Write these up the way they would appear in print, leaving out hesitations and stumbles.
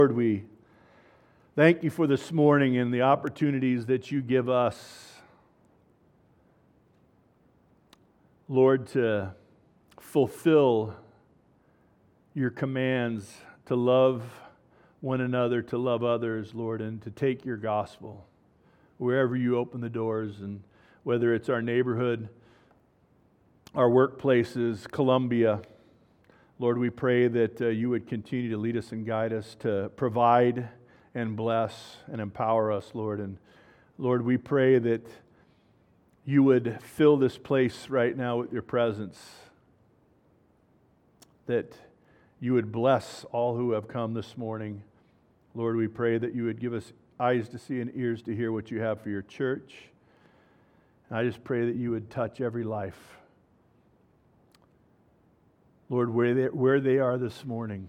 Lord, we thank you for this morning and the opportunities that you give us, Lord, to fulfill your commands, to love one another, to love others, Lord, and to take your gospel wherever you open the doors, and whether it's our neighborhood, our workplaces, Columbia. Lord, we pray that you would continue to lead us and guide us, to provide and bless and empower us, Lord. And Lord, we pray that you would fill this place right now with your presence, that you would bless all who have come this morning. Lord, we pray that you would give us eyes to see and ears to hear what you have for your church. And I just pray that you would touch every life. Lord, where they are this morning,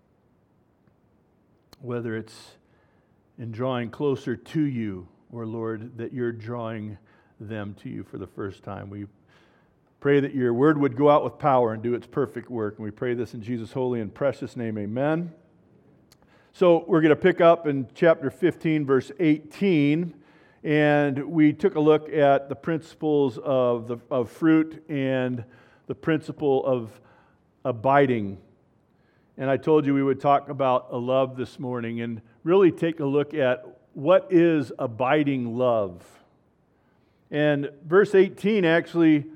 whether it's in drawing closer to you, or Lord, that you're drawing them to you for the first time. We pray that your word would go out with power and do its perfect work. And we pray this in Jesus' holy and precious name. Amen. So we're going to pick up in chapter 15, verse 18. And we took a look at the principles of fruit and the principle of abiding. And I told you we would talk about a love this morning and really take a look at what is abiding love. And verse 18 actually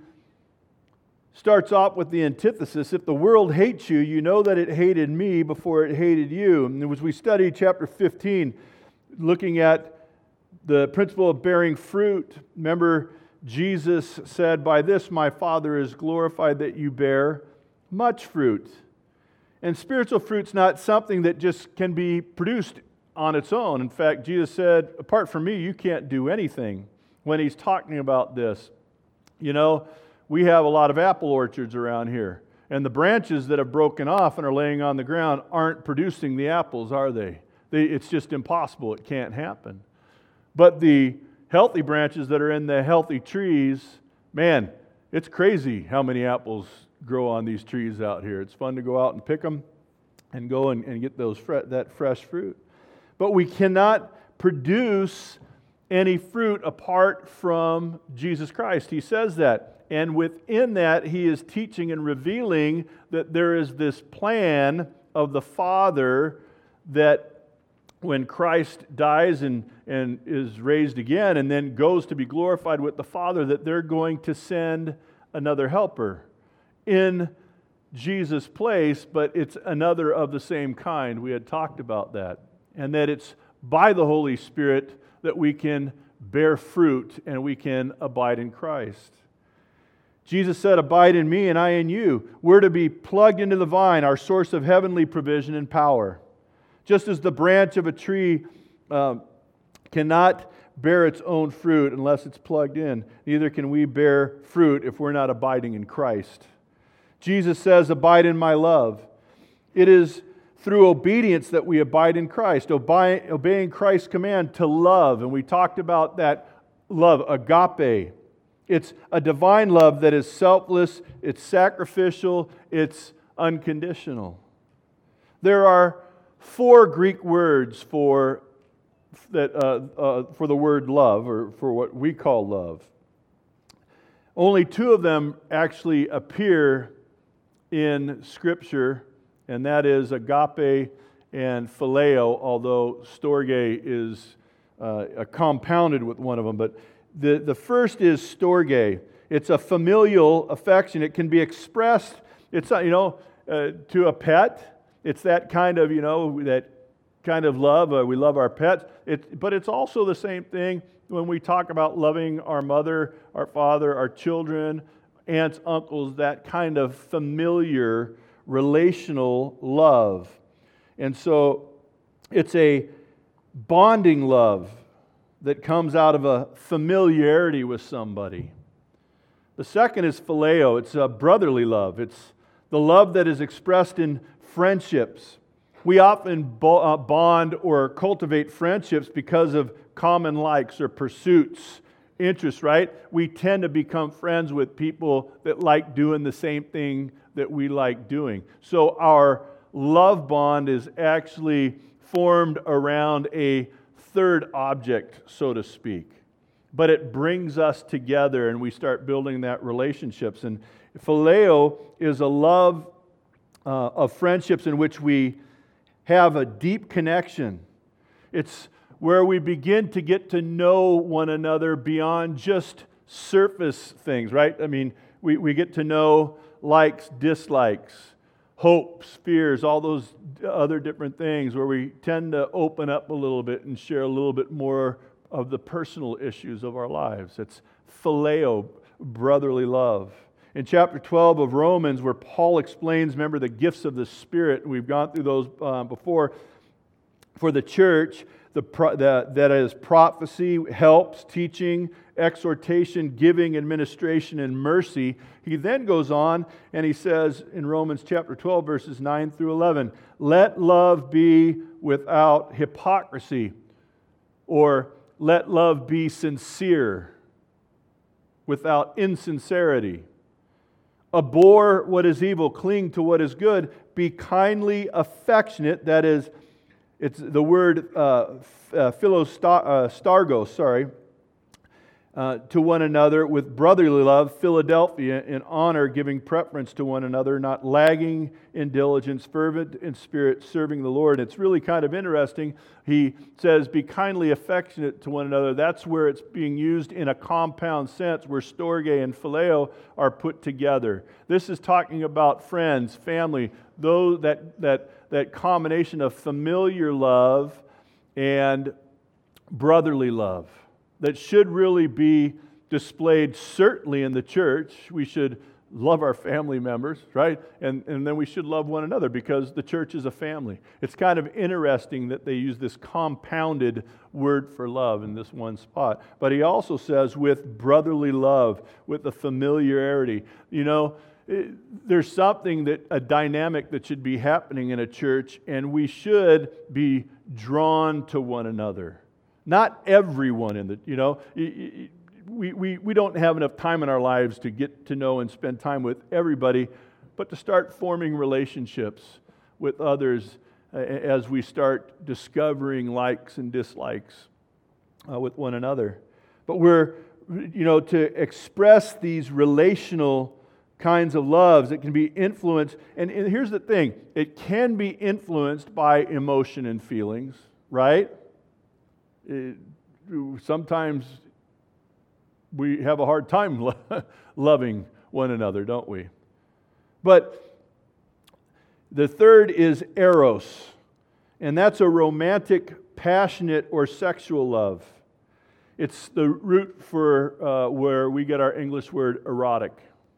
starts off with the antithesis. If the world hates you, you know that it hated me before it hated you. And as we study chapter 15, looking at the principle of bearing fruit, remember Jesus said, "By this my Father is glorified, that you bear much fruit." And spiritual fruit's not something that just can be produced on its own. In fact, Jesus said, "Apart from me, you can't do anything," when he's talking about this. You know, we have a lot of apple orchards around here, and the branches that have broken off and are laying on the ground aren't producing the apples, are they? It's just impossible. It can't happen. But the healthy branches that are in the healthy trees, man, it's crazy how many apples grow on these trees out here. It's fun to go out and pick them and go and get that fresh fruit. But we cannot produce any fruit apart from Jesus Christ. He says that. And within that, he is teaching and revealing that there is this plan of the Father that when Christ dies and is raised again and then goes to be glorified with the Father, that they're going to send another helper in Jesus' place, but it's another of the same kind. We had talked about that. And that it's by the Holy Spirit that we can bear fruit and we can abide in Christ. Jesus said, "Abide in me and I in you." We're to be plugged into the vine, our source of heavenly provision and power. Just as the branch of a tree cannot bear its own fruit unless it's plugged in, neither can we bear fruit if we're not abiding in Christ. Jesus says, "Abide in my love." It is through obedience that we abide in Christ, obeying Christ's command to love. And we talked about that love, agape. It's a divine love that is selfless, it's sacrificial, it's unconditional. There are 4 Greek words for the word love, or for what we call love. Only 2 of them actually appear in Scripture, and that is agape and phileo, although storge is compounded with one of them. But the first is storge. It's a familial affection. It can be expressed, it's to a pet. It's that kind of, that kind of love. We love our pets. But it's also the same thing when we talk about loving our mother, our father, our children, aunts, uncles, that kind of familiar relational love. And so it's a bonding love that comes out of a familiarity with somebody. The second is phileo. It's a brotherly love. It's the love that is expressed in friendships. We often bond or cultivate friendships because of common likes or pursuits, interests, right? We tend to become friends with people that like doing the same thing that we like doing. So our love bond is actually formed around a third object, so to speak. But it brings us together and we start building that relationships. And phileo is a love of friendships in which we have a deep connection. It's where we begin to get to know one another beyond just surface things, right? I mean, we get to know likes, dislikes, hopes, fears, all those other different things where we tend to open up a little bit and share a little bit more of the personal issues of our lives. It's phileo, brotherly love. In chapter 12 of Romans, where Paul explains, remember, the gifts of the Spirit, we've gone through those before, for the church, that is prophecy, helps, teaching, exhortation, giving, administration, and mercy. He then goes on and he says in Romans chapter 12, verses 9 through 11, let love be without hypocrisy, or let love be sincere, without insincerity. Abhor what is evil, cling to what is good, be kindly affectionate, that is, it's the word philostargos, to one another with brotherly love, Philadelphia, in honor, giving preference to one another, not lagging in diligence, fervent in spirit, serving the Lord. It's really kind of interesting. He says, be kindly affectionate to one another. That's where it's being used in a compound sense, where storge and phileo are put together. This is talking about friends, family, those that combination of familiar love and brotherly love that should really be displayed certainly in the church. We should love our family members, right? And then we should love one another because the church is a family. It's kind of interesting that they use this compounded word for love in this one spot. But he also says with brotherly love, with the familiarity. You know, there's something a dynamic that should be happening in a church, and we should be drawn to one another. Not everyone in the, we don't have enough time in our lives to get to know and spend time with everybody, but to start forming relationships with others as we start discovering likes and dislikes with one another. But we're, to express these relational kinds of loves, it can be influenced, and here's the thing, it can be influenced by emotion and feelings, right? Sometimes we have a hard time loving one another, don't we? But the third is eros, and that's a romantic, passionate, or sexual love. It's the root for where we get our English word erotic.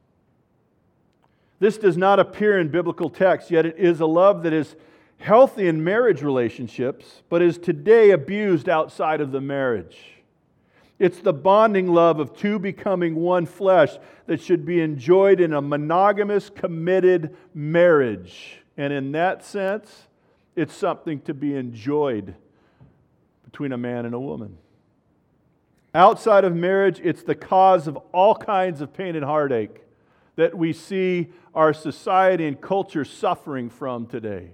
This does not appear in biblical texts, yet it is a love that is healthy in marriage relationships, but is today abused outside of the marriage. It's the bonding love of two becoming one flesh that should be enjoyed in a monogamous, committed marriage. And in that sense, it's something to be enjoyed between a man and a woman. Outside of marriage, it's the cause of all kinds of pain and heartache that we see our society and culture suffering from today.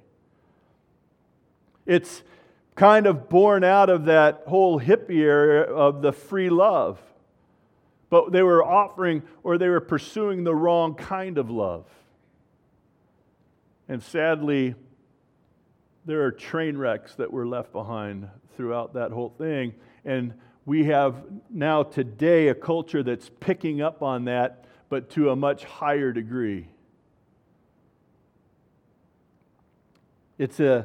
It's kind of born out of that whole hippie area of the free love. But they were offering, or they were pursuing the wrong kind of love. And sadly, there are train wrecks that were left behind throughout that whole thing. And we have now today a culture that's picking up on that, but to a much higher degree. It's a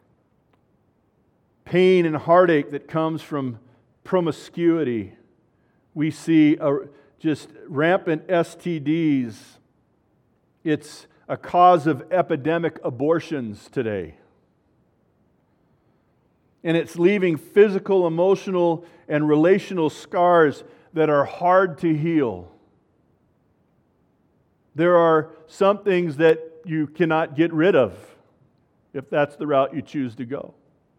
pain and heartache that comes from promiscuity. We see just rampant STDs. It's a cause of epidemic abortions today. And it's leaving physical, emotional, and relational scars that are hard to heal. There are some things that you cannot get rid of if that's the route you choose to go.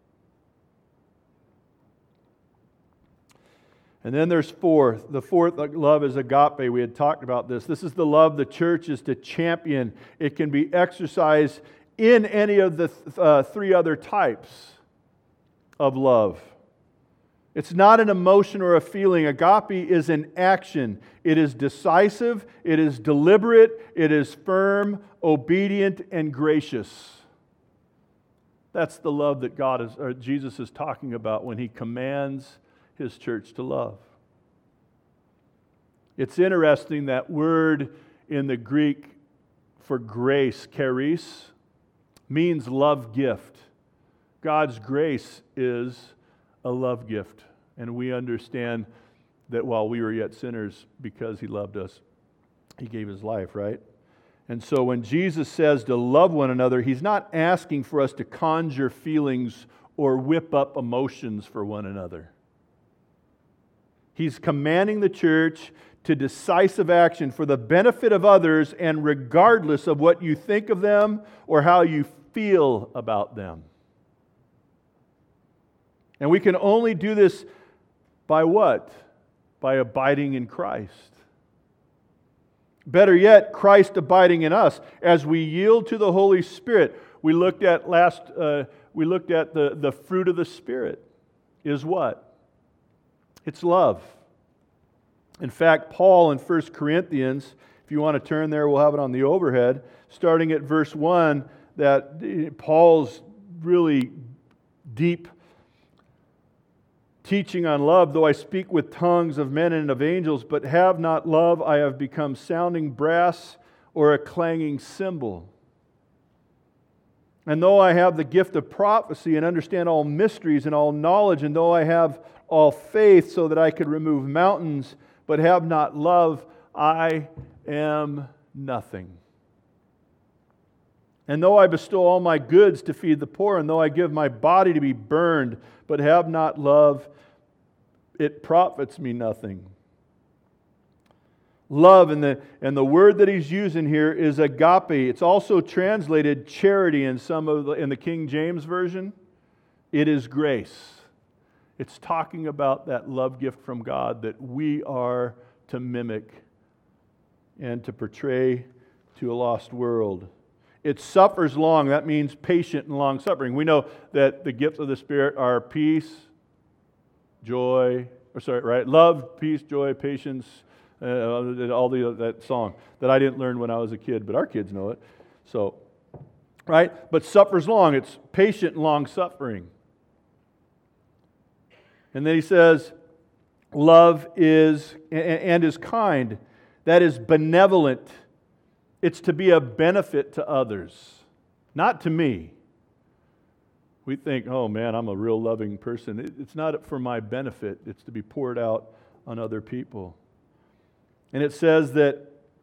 And then there's fourth. The fourth love is agape. We had talked about this. This is the love the church is to champion. It can be exercised in any of the three other types. of love. It's not an emotion or a feeling. Agape is an action. It is decisive, it is deliberate, it is firm, obedient, and gracious. That's the love that Jesus is talking about when He commands His church to love. It's interesting that word in the Greek for grace, charis, means love gift. God's grace is a love gift. And we understand that while we were yet sinners, because He loved us, He gave His life, right? And so when Jesus says to love one another, He's not asking for us to conjure feelings or whip up emotions for one another. He's commanding the church to decisive action for the benefit of others and regardless of what you think of them or how you feel about them. And we can only do this by what? By abiding in Christ. Better yet, Christ abiding in us as we yield to the Holy Spirit. We looked at the fruit of the Spirit is what? It's love. In fact, Paul in 1 Corinthians, if you want to turn there, we'll have it on the overhead, starting at verse 1, that Paul's really deep teaching on love. Though I speak with tongues of men and of angels, but have not love, I have become sounding brass or a clanging cymbal. And though I have the gift of prophecy and understand all mysteries and all knowledge, and though I have all faith so that I could remove mountains, but have not love, I am nothing. And though I bestow all my goods to feed the poor, and though I give my body to be burned, but have not love, it profits me nothing. Love, and the word that he's using here is agape. It's also translated charity in the King James Version. It is grace. It's talking about that love gift from God that we are to mimic and to portray to a lost world. It suffers long. That means patient and long suffering. We know that the gifts of the Spirit are peace, love, peace, joy, patience, that song that I didn't learn when I was a kid, but our kids know it. So, right? But suffers long. It's patient and long suffering. And then he says, love is kind. That is benevolent. It's to be a benefit to others, not to me. We think, oh man, I'm a real loving person. It's not for my benefit. It's to be poured out on other people. And it says that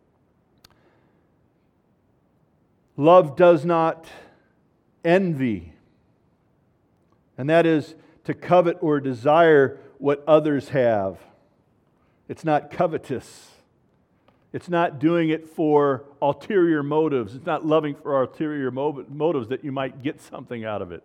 love does not envy. And that is to covet or desire what others have. It's not covetous. It's not doing it for ulterior motives. It's not loving for ulterior motives that you might get something out of it.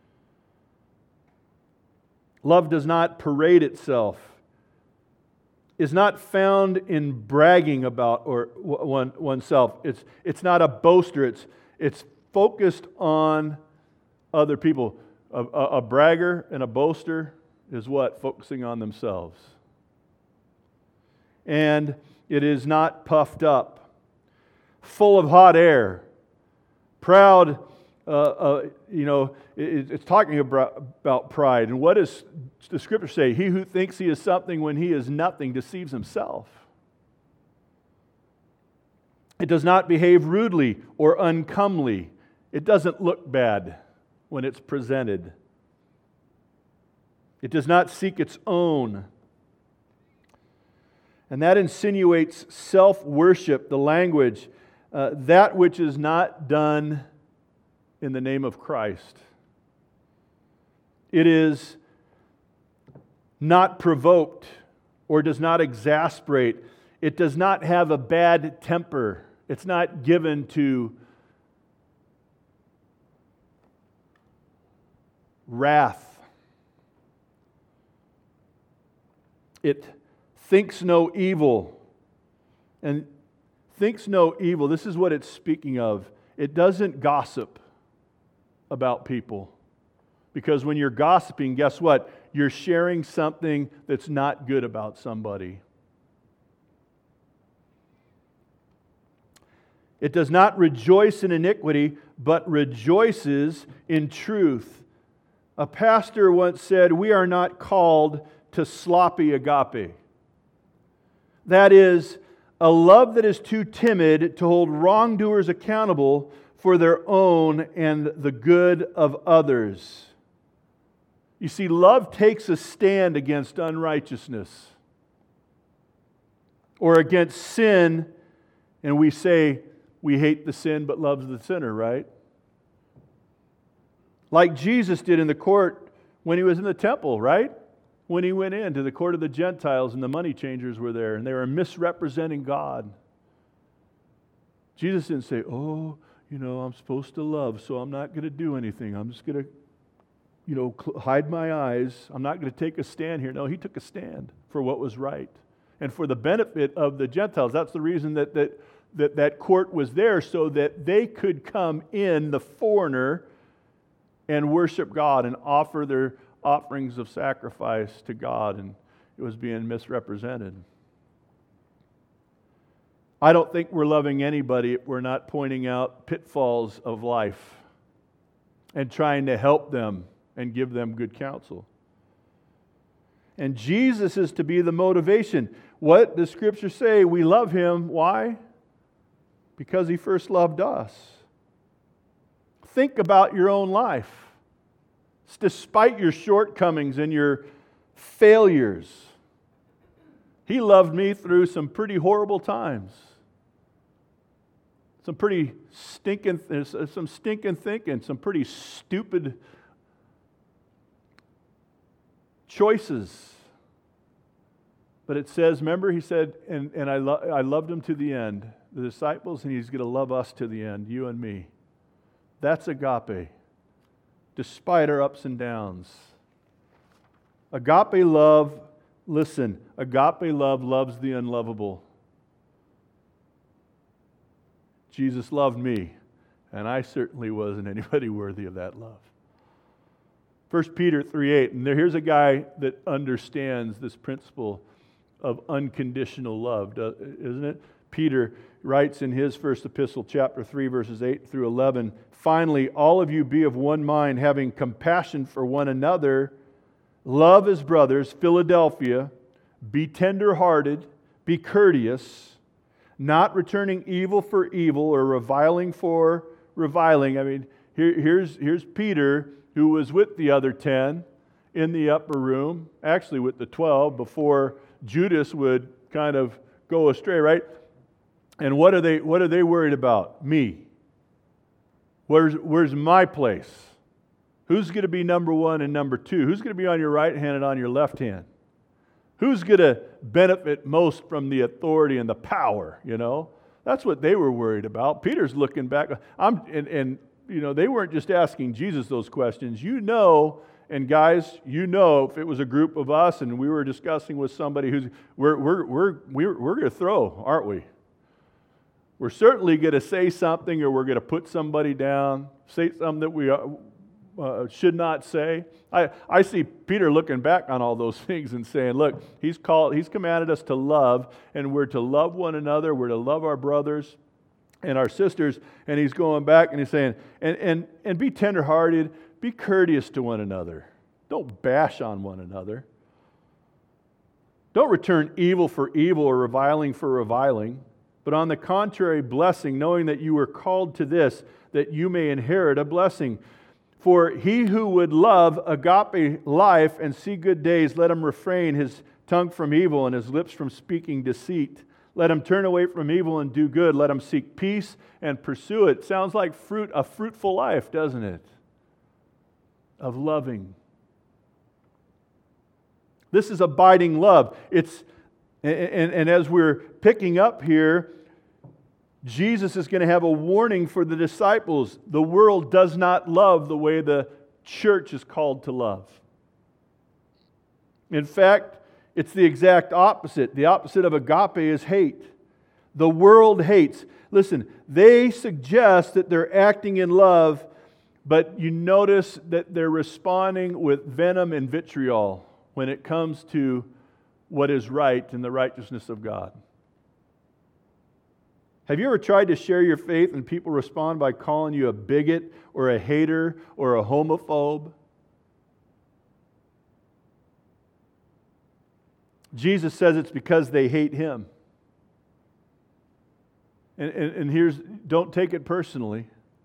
Love does not parade itself. Is not found in bragging about oneself. It's not a boaster. It's focused on other people. A bragger and a boaster is what? Focusing on themselves. And it is not puffed up, full of hot air, proud. It's talking about pride. And what does the Scripture say? He who thinks he is something when he is nothing deceives himself. It does not behave rudely or uncomely. It doesn't look bad when it's presented. It does not seek its own. And that insinuates self-worship, the language, that which is not done in the name of Christ. It is not provoked or does not exasperate. It does not have a bad temper. It's not given to wrath. It thinks no evil. And thinks no evil, this is what it's speaking of. It doesn't gossip about people. Because when you're gossiping, guess what? You're sharing something that's not good about somebody. It does not rejoice in iniquity, but rejoices in truth. A pastor once said, we are not called to sloppy agape. That is, a love that is too timid to hold wrongdoers accountable for their own and the good of others. You see, love takes a stand against unrighteousness or against sin, and we say we hate the sin but loves the sinner, right? Like Jesus did in the court when he was in the temple, right? When he went into the court of the Gentiles and the money changers were there and they were misrepresenting God. Jesus didn't say, I'm supposed to love, so I'm not going to do anything. I'm just going to, hide my eyes. I'm not going to take a stand here. No, he took a stand for what was right and for the benefit of the Gentiles. That's the reason that court was there, so that they could come in, the foreigner, and worship God and offer their offerings of sacrifice to God, and it was being misrepresented. I don't think we're loving anybody if we're not pointing out pitfalls of life and trying to help them and give them good counsel. And Jesus is to be the motivation. What does Scripture say? We love Him. Why? Because He first loved us. Think about your own life. Despite your shortcomings and your failures, He loved me through some pretty horrible times. Some pretty stinking thinking, some pretty stupid choices. But it says, remember, He said, and I loved them to the end, the disciples, and He's going to love us to the end, you and me. That's agape, despite our ups and downs. Agape love, listen, agape love loves the unlovable. Jesus loved me, and I certainly wasn't anybody worthy of that love. 1 Peter 3:8, and here's a guy that understands this principle of unconditional love, isn't it? Peter writes in his first epistle, chapter 3, verses 8 through 11, finally, all of you be of one mind, having compassion for one another, love as brothers, Philadelphia, be tender-hearted, be courteous, not returning evil for evil or reviling for reviling. I mean, here's Peter, who was with the other 10 in the upper room, actually with the 12, before Judas would kind of go astray, right? And what are they worried about? Me. Where's my place? Who's going to be number one and number two? Who's going to be on your right hand and on your left hand? Who's going to benefit most from the authority and the power, That's what they were worried about. Peter's looking back. They weren't just asking Jesus those questions. And guys, if it was a group of us and we were discussing with somebody who's, we're going to throw, aren't we? We're certainly going to say something, or we're going to put somebody down, say something that we should not say. I see Peter looking back on all those things and saying, look, he's commanded us to love, and we're to love one another, we're to love our brothers and our sisters, and he's going back and he's saying, and be tenderhearted, be courteous to one another. Don't bash on one another. Don't return evil for evil or reviling for reviling, but on the contrary, blessing, knowing that you were called to this, that you may inherit a blessing. For he who would love agape life and see good days, let him refrain his tongue from evil and his lips from speaking deceit. Let him turn away from evil and do good. Let him seek peace and pursue it. Sounds like a fruitful life, doesn't it? Of loving. This is abiding love. And as we're picking up here, Jesus is going to have a warning for the disciples. The world does not love the way the church is called to love. In fact, it's the exact opposite. The opposite of agape is hate. The world hates. Listen, they suggest that they're acting in love, But you notice that they're responding with venom and vitriol when it comes to what is right and the righteousness of God. Have you ever tried to share your faith and people respond by calling you a bigot or a hater or a homophobe? Jesus says it's because they hate Him. And here's, don't take it personally.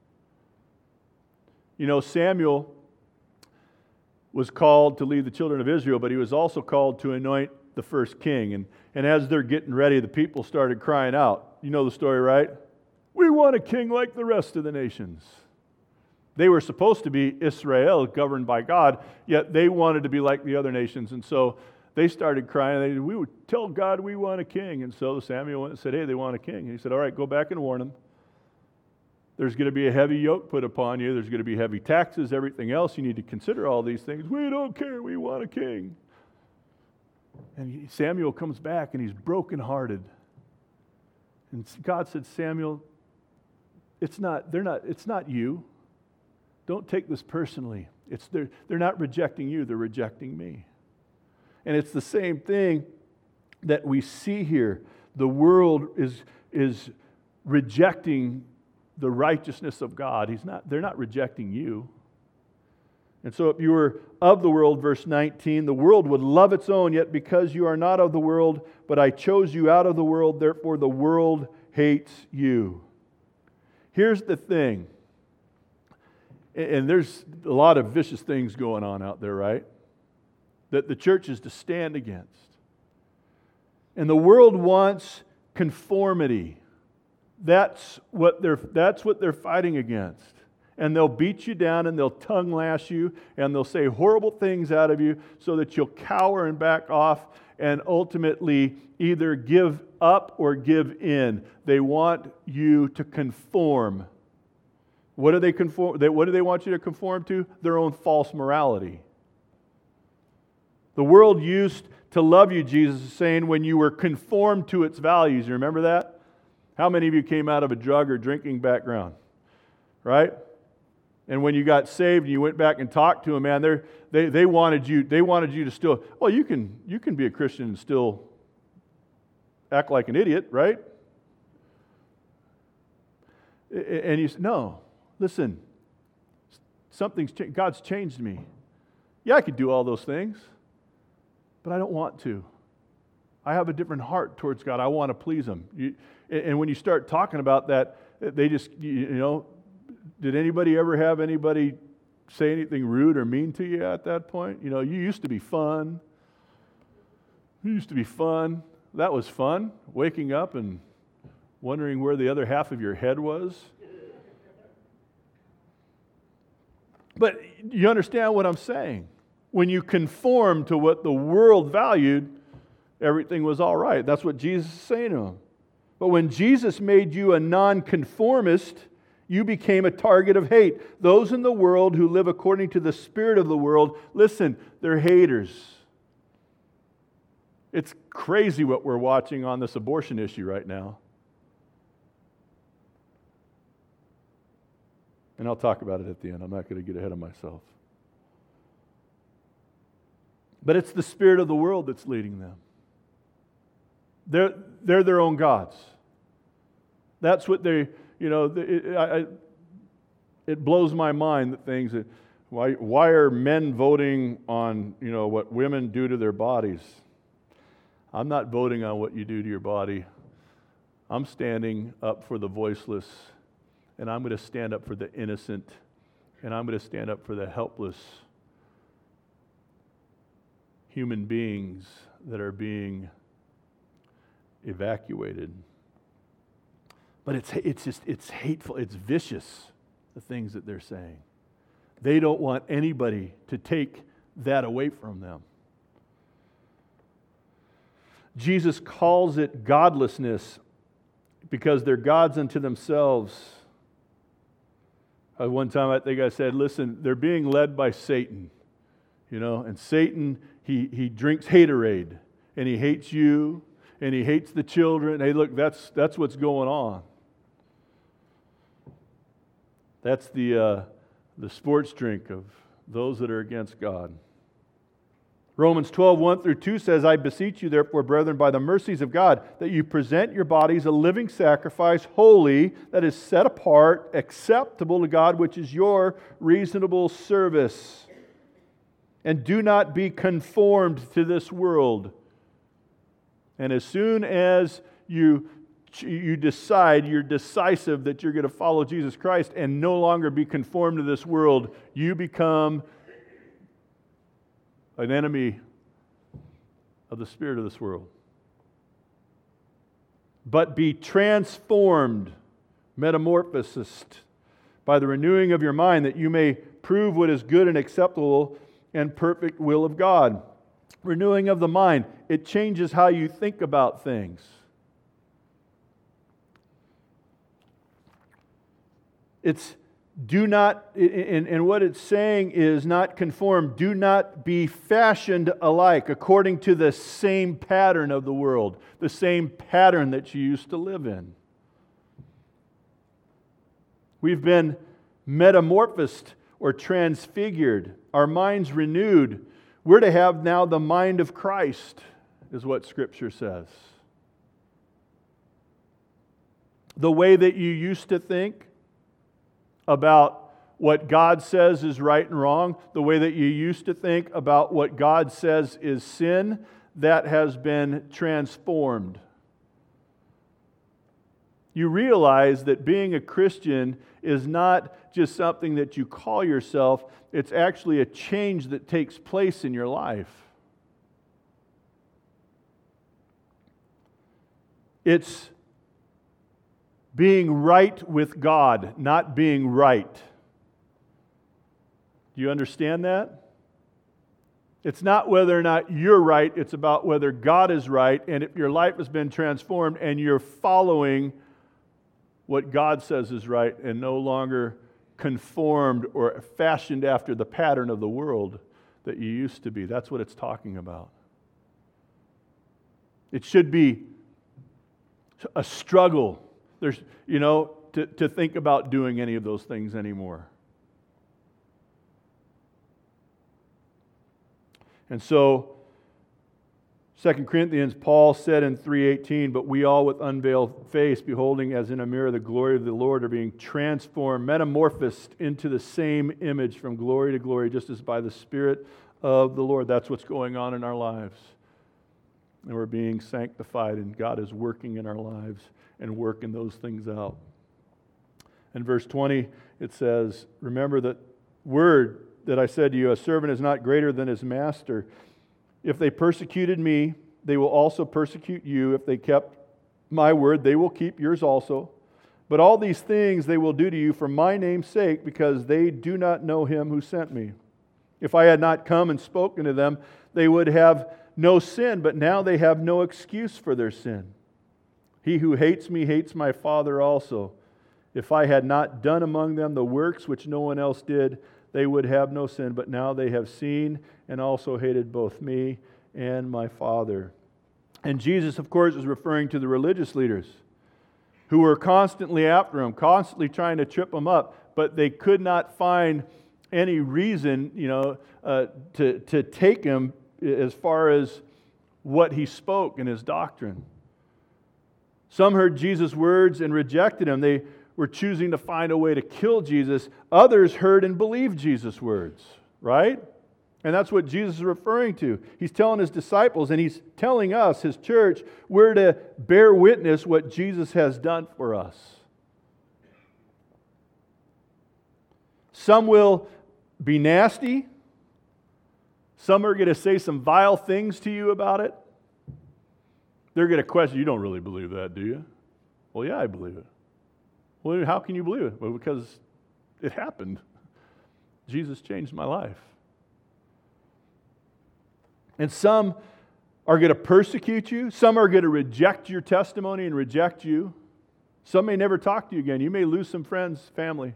You know, Samuel was called to lead the children of Israel, but he was also called to anoint the first king. And as they're getting ready, the people started crying out. You know the story, right? We want a king like the rest of the nations. They were supposed to be Israel, governed by God, yet they wanted to be like the other nations. And so they started crying. We would tell God we want a king. And so Samuel went and said, hey, they want a king. And he said, all right, go back and warn them. There's going to be a heavy yoke put upon you. There's going to be heavy taxes, everything else. You need to consider all these things. We don't care. We want a king. And Samuel comes back and he's brokenhearted. And God said, Samuel, it's not you. Don't take this personally. They're not rejecting you, they're rejecting me. And it's the same thing that we see here. The world is rejecting the righteousness of God. They're not rejecting you. And so if you were of the world, verse 19, the world would love its own, yet because you are not of the world, but I chose you out of the world, therefore the world hates you. Here's the thing, and there's a lot of vicious things going on out there, right? That the church is to stand against. And the world wants conformity. That's what they're fighting against. And they'll beat you down and they'll tongue lash you and they'll say horrible things out of you so that you'll cower and back off and ultimately either give up or give in. They want you to conform. What do they want you to conform to? Their own false morality. The world used to love you, Jesus is saying, when you were conformed to its values. You remember that? How many of you came out of a drug or drinking background? Right? And when you got saved and you went back and talked to them, man, they wanted you to still, well, you can be a Christian and still act like an idiot, right? And you say, no, listen, something's changed. God's changed me. Yeah, I could do all those things, but I don't want to. I have a different heart towards God. I want to please Him. And when you start talking about that, they just, did anybody ever have anybody say anything rude or mean to you at that point? You used to be fun. You used to be fun. That was fun, waking up and wondering where the other half of your head was. But you understand what I'm saying. When you conform to what the world valued, everything was all right. That's what Jesus is saying to them. But when Jesus made you a nonconformist, you became a target of hate. Those in the world who live according to the spirit of the world, listen, they're haters. It's crazy what we're watching on this abortion issue right now. And I'll talk about it at the end. I'm not going to get ahead of myself. But it's the spirit of the world that's leading them. They're their own gods. That's what they, it blows my mind that things that, why are men voting on, what women do to their bodies? I'm not voting on what you do to your body. I'm standing up for the voiceless, and I'm going to stand up for the innocent, and I'm going to stand up for the helpless human beings that are being evacuated. But it's hateful, it's vicious, the things that they're saying. They don't want anybody to take that away from them. Jesus calls it godlessness because they're gods unto themselves. One time I think I said, listen, they're being led by Satan. And Satan, he drinks haterade, and he hates you, and he hates the children. Hey, look, that's what's going on. That's the the sports drink of those that are against God. Romans 12, 1 through 2 says, I beseech you, therefore, brethren, by the mercies of God, that you present your bodies a living sacrifice, holy, that is set apart, acceptable to God, which is your reasonable service. And do not be conformed to this world. And as soon as you decide, you're decisive that you're going to follow Jesus Christ and no longer be conformed to this world, you become an enemy of the spirit of this world. But be transformed, metamorphosis, by the renewing of your mind, that you may prove what is good and acceptable and perfect will of God. Renewing of the mind, it changes how you think about things. It's do not, and what it's saying is not conform, do not be fashioned alike according to the same pattern of the world, the same pattern that you used to live in. We've been metamorphosed or transfigured, our minds renewed. We're to have now the mind of Christ, is what Scripture says. The way that you used to think about what God says is right and wrong, the way that you used to think about what God says is sin, that has been transformed. You realize that being a Christian is not just something that you call yourself, it's actually a change that takes place in your life. It's being right with God, not being right. Do you understand that? It's not whether or not you're right, it's about whether God is right, and if your life has been transformed and you're following what God says is right and no longer conformed or fashioned after the pattern of the world that you used to be. That's what it's talking about. It should be a struggle. There's, to think about doing any of those things anymore. And so, 2 Corinthians, Paul said in 3:18, but we all with unveiled face, beholding as in a mirror the glory of the Lord, are being transformed, metamorphosed into the same image from glory to glory, just as by the Spirit of the Lord. That's what's going on in our lives. And we're being sanctified, and God is working in our lives and working those things out. In verse 20, it says, remember that word that I said to you, a servant is not greater than his master. If they persecuted me, they will also persecute you. If they kept my word, they will keep yours also. But all these things they will do to you for my name's sake, because they do not know him who sent me. If I had not come and spoken to them, they would have no sin, but now they have no excuse for their sin. He who hates me hates my Father also. If I had not done among them the works which no one else did, they would have no sin, but now they have seen and also hated both me and my Father. And Jesus, of course, is referring to the religious leaders who were constantly after him, constantly trying to trip him up, but they could not find any reason, to take him as far as what he spoke in his doctrine. Some heard Jesus' words and rejected him. They were choosing to find a way to kill Jesus. Others heard and believed Jesus' words, right? And that's what Jesus is referring to. He's telling his disciples, and he's telling us, his church, we're to bear witness what Jesus has done for us. Some will be nasty. Some are going to say some vile things to you about it. They're going to question, you don't really believe that, do you? Well, yeah, I believe it. Well, how can you believe it? Well, because it happened. Jesus changed my life. And some are going to persecute you. Some are going to reject your testimony and reject you. Some may never talk to you again. You may lose some friends, family.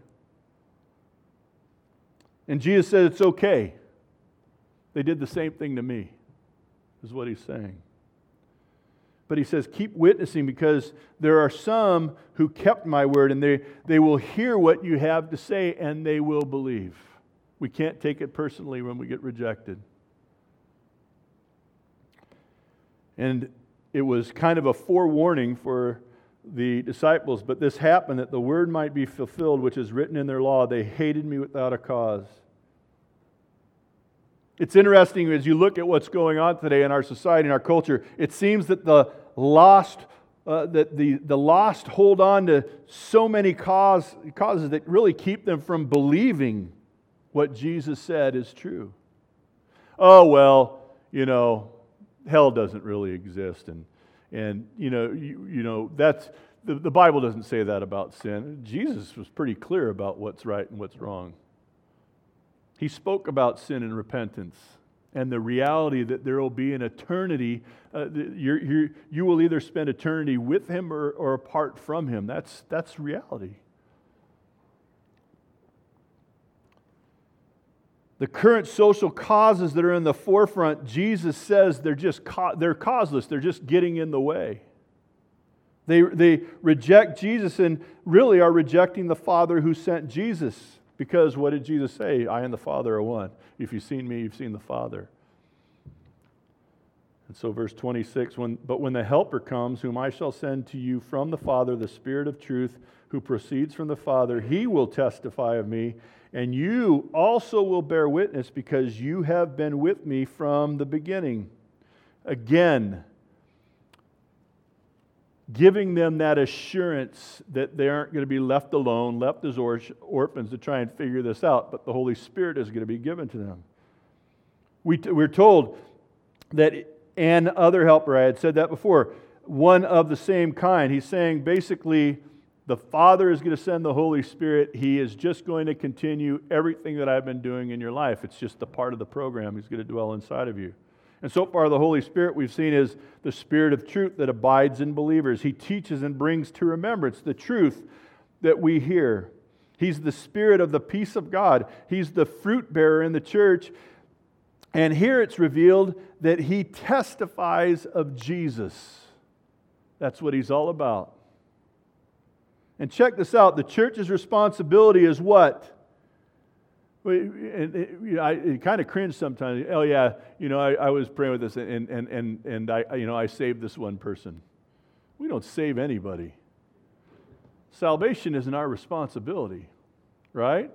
And Jesus said it's okay. They did the same thing to me, is what he's saying. But he says, keep witnessing, because there are some who kept my word, and they will hear what you have to say, and they will believe. We can't take it personally when we get rejected. And it was kind of a forewarning for the disciples, but this happened that the word might be fulfilled, which is written in their law. They hated me without a cause. It's interesting as you look at what's going on today in our society and our culture. It seems that the lost hold on to so many causes that really keep them from believing what Jesus said is true. Oh, well, hell doesn't really exist, and that's the Bible doesn't say that about sin. Jesus was pretty clear about what's right and what's wrong. He spoke about sin and repentance and the reality that there will be an eternity. You will either spend eternity with Him or apart from Him. That's reality. The current social causes that are in the forefront, Jesus says they're causeless. They're just getting in the way. They reject Jesus and really are rejecting the Father who sent Jesus. Because what did Jesus say? I and the Father are one. If you've seen me, you've seen the Father. And so verse 26, But when the Helper comes, whom I shall send to you from the Father, the Spirit of truth, who proceeds from the Father, He will testify of me, and you also will bear witness, because you have been with me from the beginning. Again, giving them that assurance that they aren't going to be left alone, left as orphans to try and figure this out, but the Holy Spirit is going to be given to them. We're told that an other helper, I had said that before, one of the same kind. He's saying basically the Father is going to send the Holy Spirit. He is just going to continue everything that I've been doing in your life. It's just a part of the program. He's going to dwell inside of you. And so far, the Holy Spirit we've seen is the Spirit of truth that abides in believers. He teaches and brings to remembrance the truth that we hear. He's the Spirit of the peace of God. He's the fruit bearer in the church. And here it's revealed that He testifies of Jesus. That's what He's all about. And check this out. The church's responsibility is what? I kind of cringe sometimes. Oh yeah, I was praying with this, and I saved this one person. We don't save anybody. Salvation isn't our responsibility, right?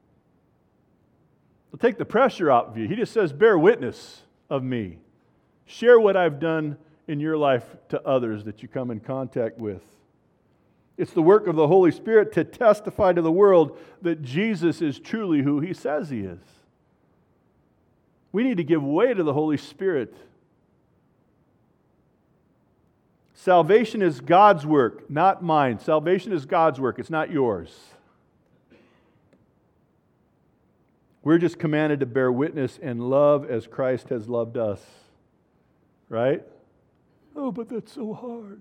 We'll take the pressure off of you. He just says, bear witness of me. Share what I've done in your life to others that you come in contact with. It's the work of the Holy Spirit to testify to the world that Jesus is truly who He says He is. We need to give way to the Holy Spirit. Salvation is God's work, not mine. Salvation is God's work. It's not yours. We're just commanded to bear witness and love as Christ has loved us. Right? Oh, but that's so hard.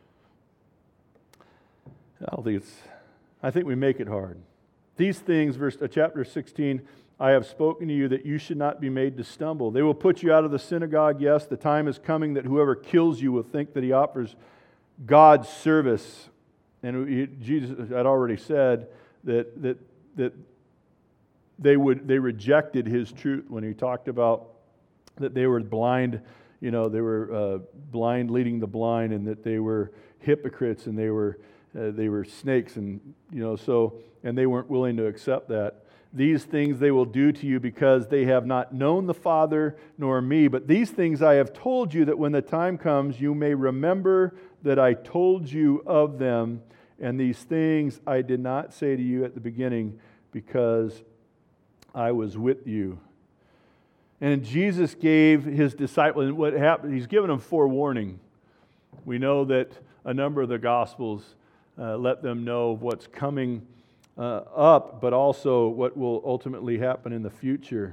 I think we make it hard. These things, chapter 16, I have spoken to you that you should not be made to stumble. They will put you out of the synagogue. Yes, the time is coming that whoever kills you will think that he offers God's service. And Jesus had already said that they rejected His truth when He talked about that they were blind. They were blind leading the blind, and that they were hypocrites, and they were snakes, and they weren't willing to accept that. These things they will do to you because they have not known the Father nor me. But these things I have told you, that when the time comes you may remember that I told you of them. And these things I did not say to you at the beginning, because I was with you. And Jesus gave His disciples, and what happened, He's given them forewarning. We know that a number of the Gospels let them know what's coming up, but also what will ultimately happen in the future.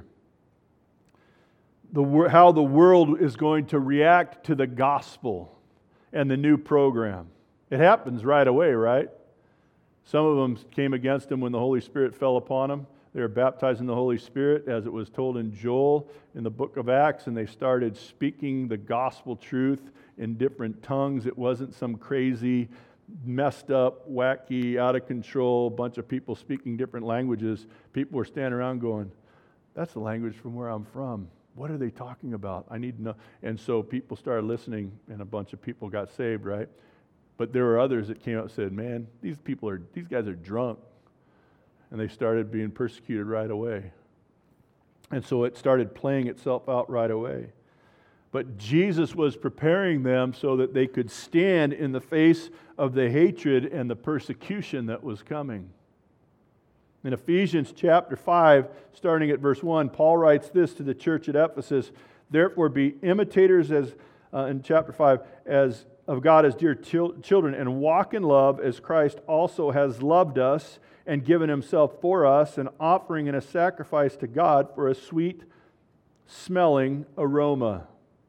How the world is going to react to the gospel and the new program. It happens right away, right? Some of them came against Him when the Holy Spirit fell upon them. They were baptized in the Holy Spirit, as it was told in Joel in the book of Acts, and they started speaking the gospel truth in different tongues. It wasn't some crazy, messed up, wacky, out of control bunch of people speaking different languages. People were standing around going, that's the language from where I'm from. What are they talking about? I need to know. And so people started listening, and a bunch of people got saved, right? But there were others that came up and said, man, these guys are drunk. And they started being persecuted right away. And so it started playing itself out right away. But Jesus was preparing them so that they could stand in the face of the hatred and the persecution that was coming. In Ephesians chapter 5, starting at verse 1, Paul writes this to the church at Ephesus, therefore be imitators in chapter 5 as of God as dear children, and walk in love as Christ also has loved us and given himself for us, an offering and a sacrifice to God for a sweet smelling aroma.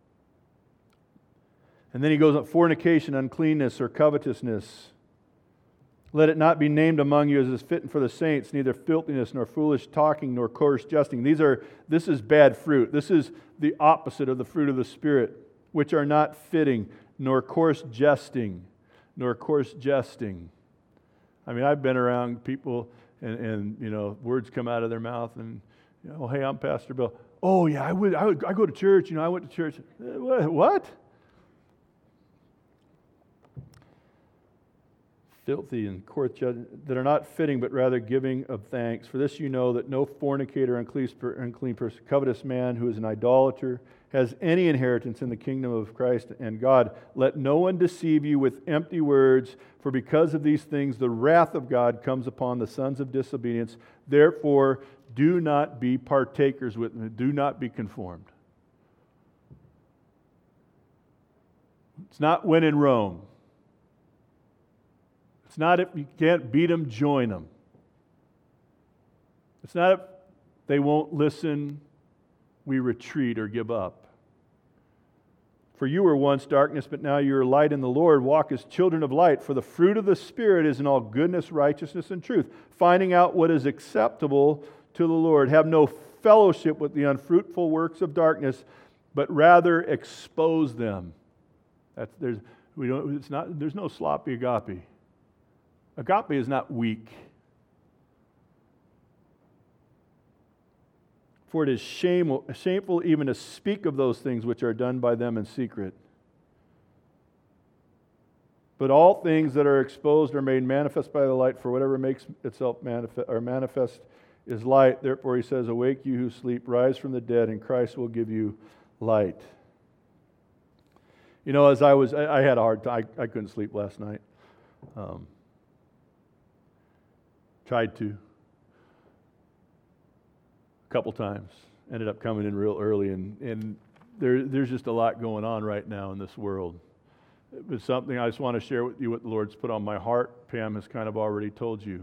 And then he goes on, fornication, uncleanness, or covetousness. Let it not be named among you as is fitting for the saints, neither filthiness, nor foolish talking, nor coarse jesting. This is bad fruit. This is the opposite of the fruit of the Spirit, which are not fitting, nor coarse jesting, nor coarse jesting. I mean, I've been around people and words come out of their mouth and, hey, I'm Pastor Bill. Oh, yeah, I go to church. I went to church. What? Filthy and coarse that are not fitting, but rather giving of thanks. For this you know that no fornicator, unclean person, covetous man who is an idolater has any inheritance in the kingdom of Christ and God. Let no one deceive you with empty words, for because of these things the wrath of God comes upon the sons of disobedience. Therefore, do not be partakers with them. Do not be conformed. It's not when in Rome. It's not if you can't beat them, join them. It's not if they won't listen, we retreat or give up. For you were once darkness, but now you are light in the Lord. Walk as children of light. For the fruit of the Spirit is in all goodness, righteousness, and truth, finding out what is acceptable to the Lord. Have no fellowship with the unfruitful works of darkness, but rather expose them. There's no sloppy agape. Agape is not weak. For it is shameful even to speak of those things which are done by them in secret. But all things that are exposed are made manifest by the light, for whatever makes itself manifest is light. Therefore he says, awake you who sleep, rise from the dead, and Christ will give you light. As I had a hard time. I couldn't sleep last night. Tried to. A couple times. Ended up coming in real early, and there's just a lot going on right now in this world. It was something I just want to share with you what the Lord's put on my heart. Pam has kind of already told you.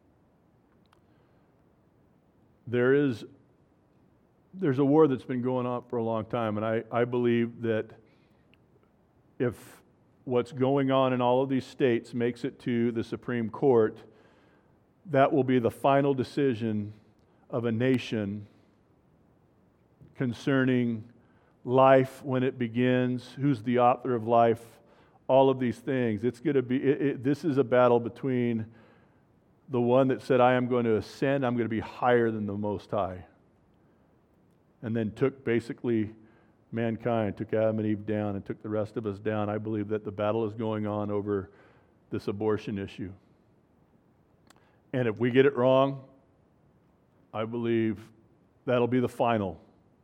There's a war that's been going on for a long time, and I believe that if what's going on in all of these states makes it to the Supreme Court, that will be the final decision of a nation concerning life when it begins, who's the author of life, all of these things. It's going to be. This is a battle between the one that said, "I am going to ascend. I'm going to be higher than the Most High," and then took basically mankind, took Adam and Eve down, and took the rest of us down. I believe that the battle is going on over this abortion issue. And if we get it wrong, I believe that'll be the final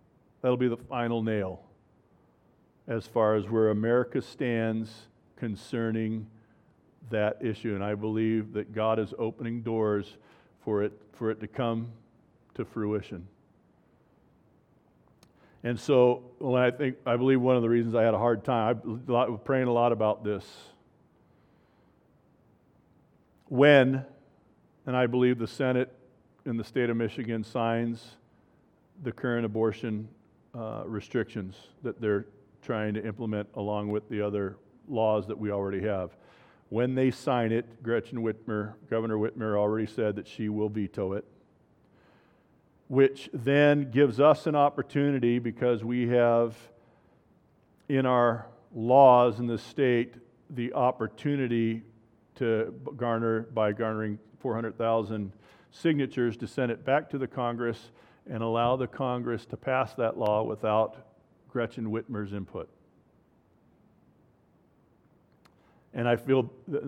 nail as far as where America stands concerning that issue. And I believe that God is opening doors for it to come to fruition. And so I believe one of the reasons I had a hard time, I was praying a lot about this. And I believe the Senate in the state of Michigan signs the current abortion restrictions that they're trying to implement along with the other laws that we already have. When they sign it, Governor Whitmer already said that she will veto it. which then gives us an opportunity, because we have in our laws in the state the opportunity to garnering 400,000 signatures, to send it back to the Congress and allow the Congress to pass that law without Gretchen Whitmer's input. And I feel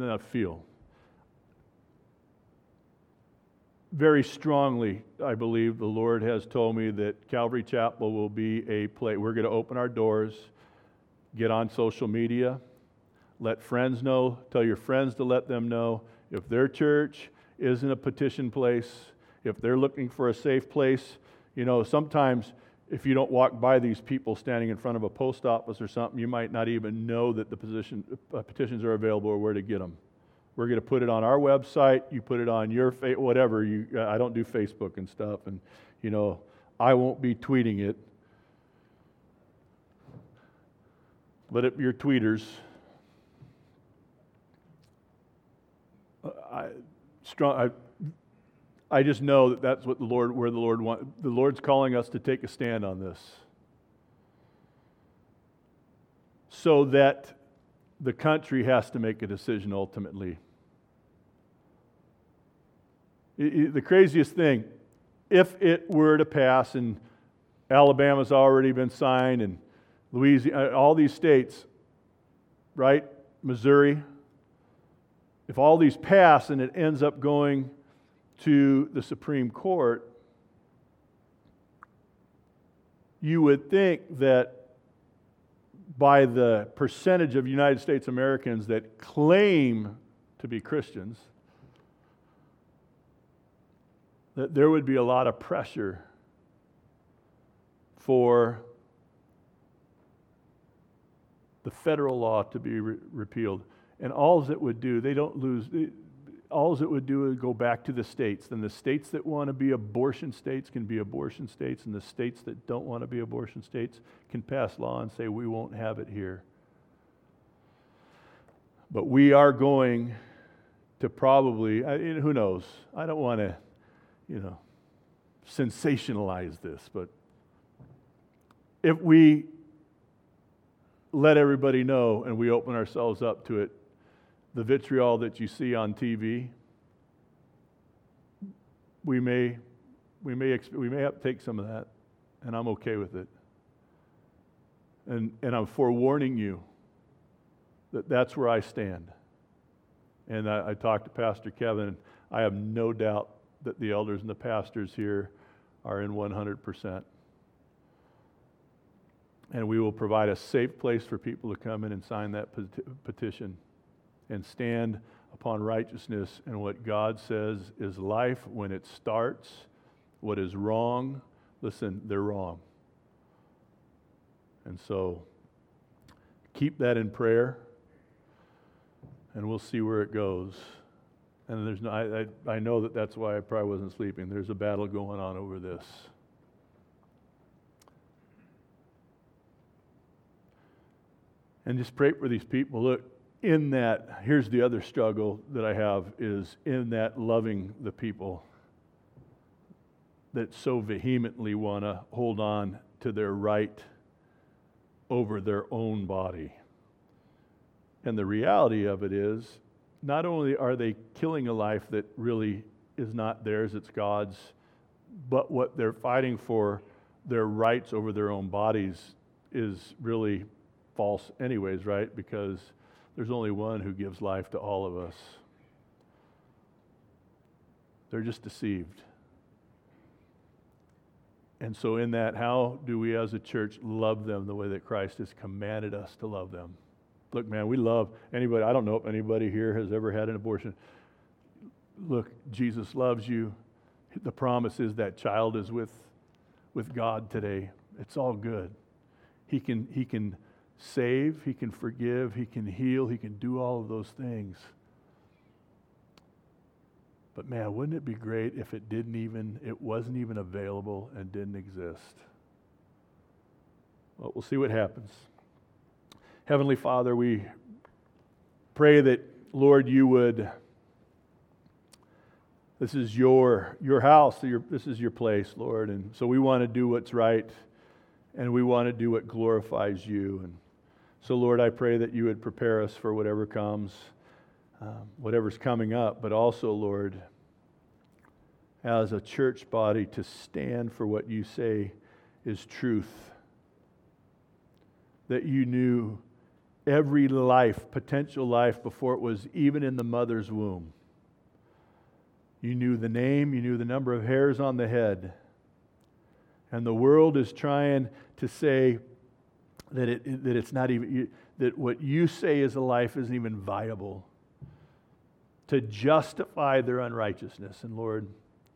very strongly, I believe the Lord has told me that Calvary Chapel will be a place. We're going to open our doors, get on social media, let friends know, tell your friends to let them know. If their church isn't a petition place, if they're looking for a safe place, sometimes if you don't walk by these people standing in front of a post office or something, you might not even know that the petitions are available or where to get them. We're going to put it on our website. You put it on your whatever. I don't do Facebook and stuff, and I won't be tweeting it. Let it be your tweeters. I just know that that's what the Lord wants. The Lord's calling us to take a stand on this, so that the country has to make a decision ultimately. The craziest thing, if it were to pass, and Alabama's already been signed, and Louisiana, all these states, right? Missouri, if all these pass and it ends up going to the Supreme Court, you would think that by the percentage of United States Americans that claim to be Christians, that there would be a lot of pressure for the federal law to be repealed. And all it would do, all it would do is go back to the states. Then the states that want to be abortion states can be abortion states, and the states that don't want to be abortion states can pass law and say, we won't have it here. But we are going to probably, who knows, I don't want to, sensationalize this, but if we let everybody know and we open ourselves up to it, the vitriol that you see on TV, we may have to take some of that, and I'm okay with it. And I'm forewarning you that that's where I stand. And I talked to Pastor Kevin. I have no doubt that the elders and the pastors here are in 100%. And we will provide a safe place for people to come in and sign that petition and stand upon righteousness and what God says is life when it starts. What is wrong, listen, they're wrong. And so keep that in prayer, and we'll see where it goes. And I know that that's why I probably wasn't sleeping. There's a battle going on over this. And just pray for these people. Look, in that, here's the other struggle that I have, is in that loving the people that so vehemently want to hold on to their right over their own body. And the reality of it is, not only are they killing a life that really is not theirs, it's God's, but what they're fighting for, their rights over their own bodies, is really false anyways, right? Because there's only one who gives life to all of us. They're just deceived. And so in that, how do we as a church love them the way that Christ has commanded us to love them? Look, man, we love anybody. I don't know if anybody here has ever had an abortion. Look, Jesus loves you. The promise is that child is with God today. It's all good. He can save, He can forgive, He can heal, He can do all of those things. But man, wouldn't it be great if it wasn't even available and didn't exist? Well, we'll see what happens. Heavenly Father, we pray that, Lord, This is your house. This is your place, Lord. And so we want to do what's right, and we want to do what glorifies you. And so, Lord, I pray that you would prepare us for whatever comes, whatever's coming up, but also, Lord, as a church body, to stand for what you say is truth. That you knew every life, potential life, before it was even in the mother's womb. You knew the name, you knew the number of hairs on the head. And the world is trying to say that it's not even, that what you say is a life isn't even viable, to justify their unrighteousness. And Lord,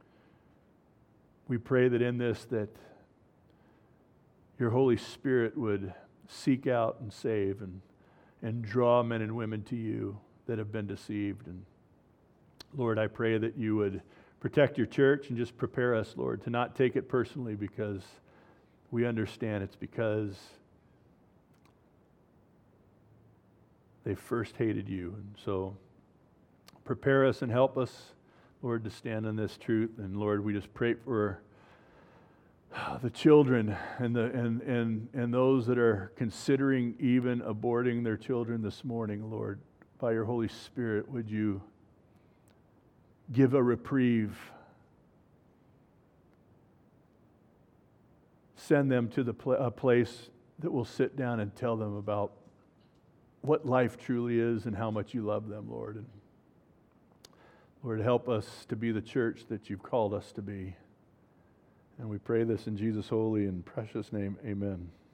we pray that in this, that your Holy Spirit would seek out and save and draw men and women to you that have been deceived. And Lord, I pray that you would protect your church and just prepare us, Lord, to not take it personally, because we understand it's because they first hated you. And so prepare us and help us, Lord, to stand on this truth. And Lord, we just pray for the children and those that are considering even aborting their children this morning, Lord. By your Holy Spirit, would you give a reprieve? Send them to a place that will sit down and tell them about what life truly is and how much you love them, Lord. And Lord, help us to be the church that you've called us to be. And we pray this in Jesus' holy and precious name. Amen.